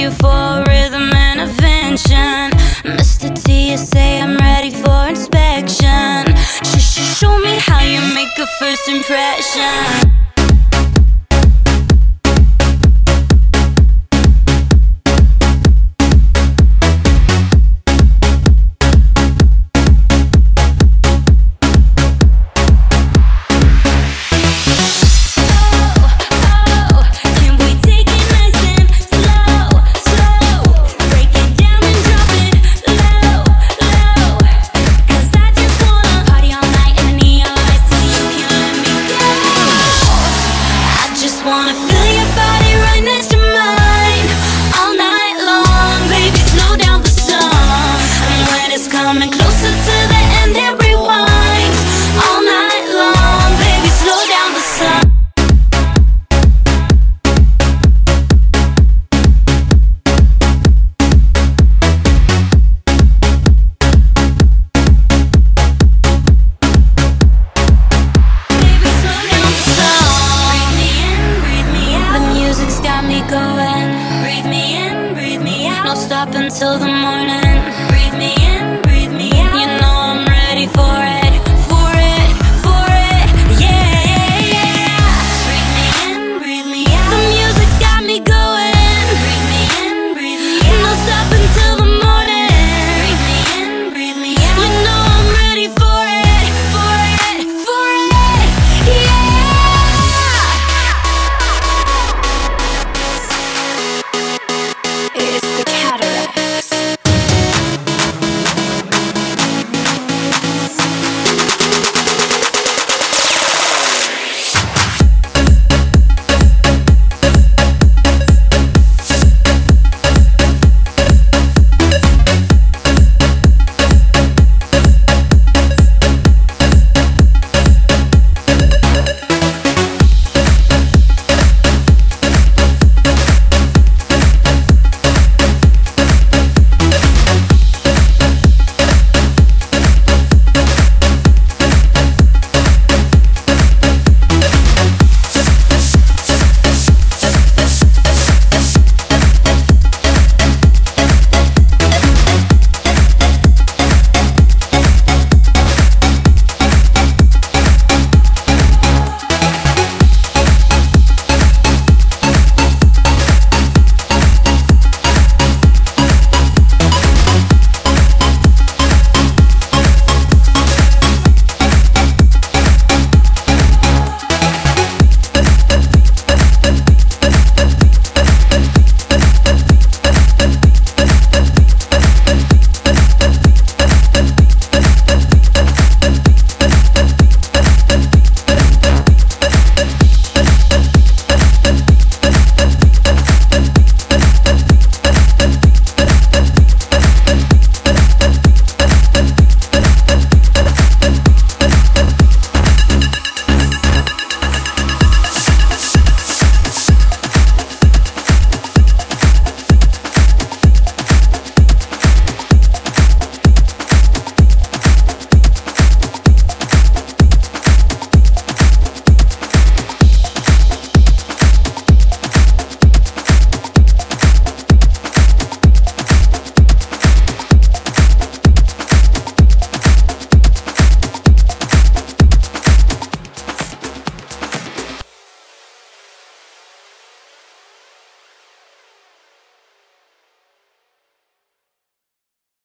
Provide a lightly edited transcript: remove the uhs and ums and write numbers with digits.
you for rhythm intervention. Mr. T, you say I'm ready for inspection. Show me how you make a first impression. Wanna feel your body right next to mine all night long, baby, slow down the song. And when it's coming closer to the end, then rewind. All night long, baby, slow down the song. Baby, slow down the song. Breathe me in, breathe me out. The music's got me going. Breathe me in, breathe me out. No stop until the morning. Breathe me in.